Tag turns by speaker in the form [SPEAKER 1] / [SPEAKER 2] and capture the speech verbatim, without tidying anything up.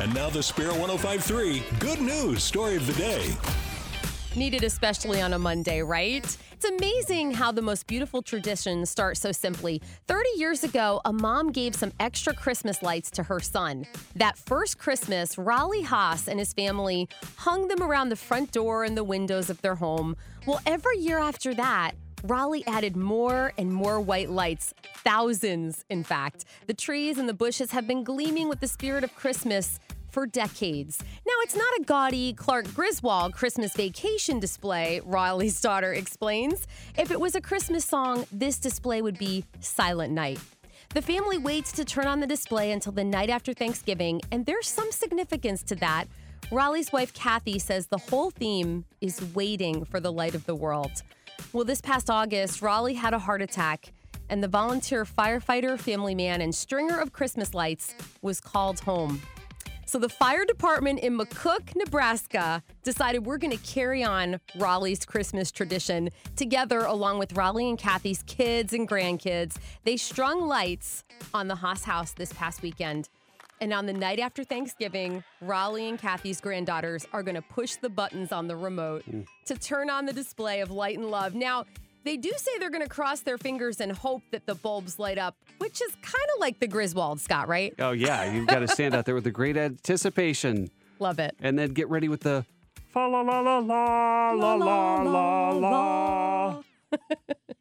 [SPEAKER 1] And now the Spare one oh five point three Good News Story of the Day.
[SPEAKER 2] Needed especially on a Monday, right? It's amazing how the most beautiful traditions start so simply. thirty years ago, a mom gave some extra Christmas lights to her son. That first Christmas, Raleigh Haas and his family hung them around the front door and the windows of their home. Well, every year after that, Raleigh added more and more white lights, thousands, in fact. The trees and the bushes have been gleaming with the spirit of Christmas for decades. Now, it's not a gaudy Clark Griswold Christmas Vacation display, Raleigh's daughter explains. If it was a Christmas song, this display would be Silent Night. The family waits to turn on the display until the night after Thanksgiving, and there's some significance to that. Raleigh's wife, Kathy, says the whole theme is waiting for the light of the world. Well, this past August, Raleigh had a heart attack, and the volunteer firefighter, family man, and stringer of Christmas lights was called home. So the fire department in McCook, Nebraska, decided we're going to carry on Raleigh's Christmas tradition. Together, along with Raleigh and Kathy's kids and grandkids, they strung lights on the Haas house this past weekend. And on the night after Thanksgiving, Raleigh and Kathy's granddaughters are going to push the buttons on the remote mm. to turn on the display of light and love. Now, they do say they're going to cross their fingers and hope that the bulbs light up, which is kind of like the Griswold, Scott, right?
[SPEAKER 3] Oh, yeah. You've got to stand out there with the great anticipation.
[SPEAKER 2] Love it.
[SPEAKER 3] And then get ready with the fa la la la la la la la la.